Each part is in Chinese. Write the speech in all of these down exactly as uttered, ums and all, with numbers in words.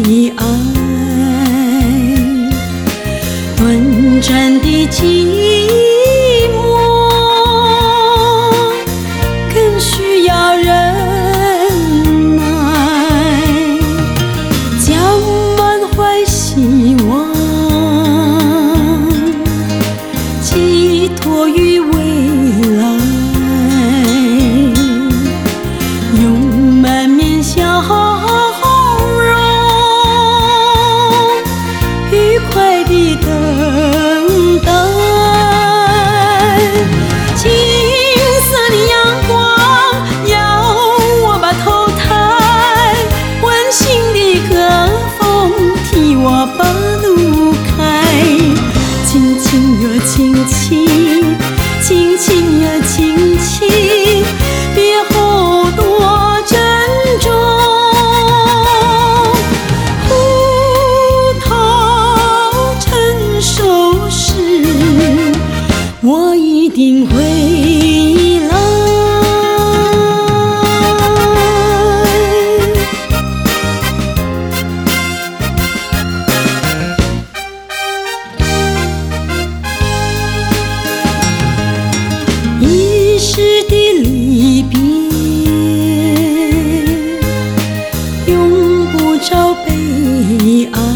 爱，短暂的寂寞更需要忍耐，将满怀希望寄托于未来，用满面笑容愉快地等待。金色的阳光要我把头抬，温馨的和风替我把路开。轻轻呀轻轻，轻轻呀轻轻，别后多珍重。胡桃成熟时，我一定回来。一时的离别，用不着悲哀，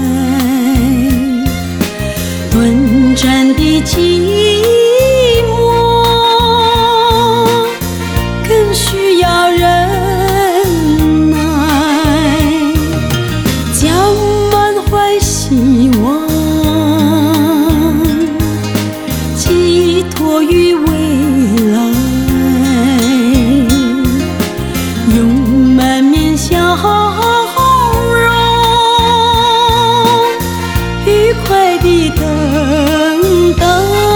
短暂的寂寞更需要忍耐，将满怀希望寄托于未来，用满面笑容愉快地等待。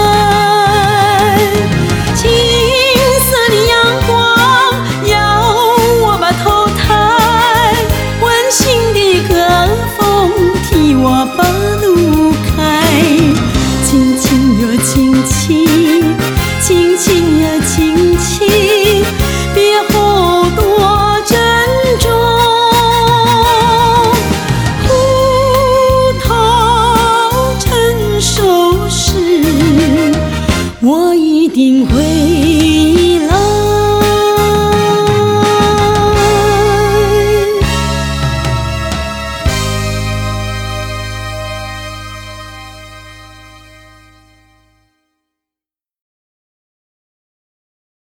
金色的阳光要我把头抬，温馨的和风替我把路开。轻轻呀轻轻，轻轻呀轻轻，别后多珍重。胡桃成熟时，我一定会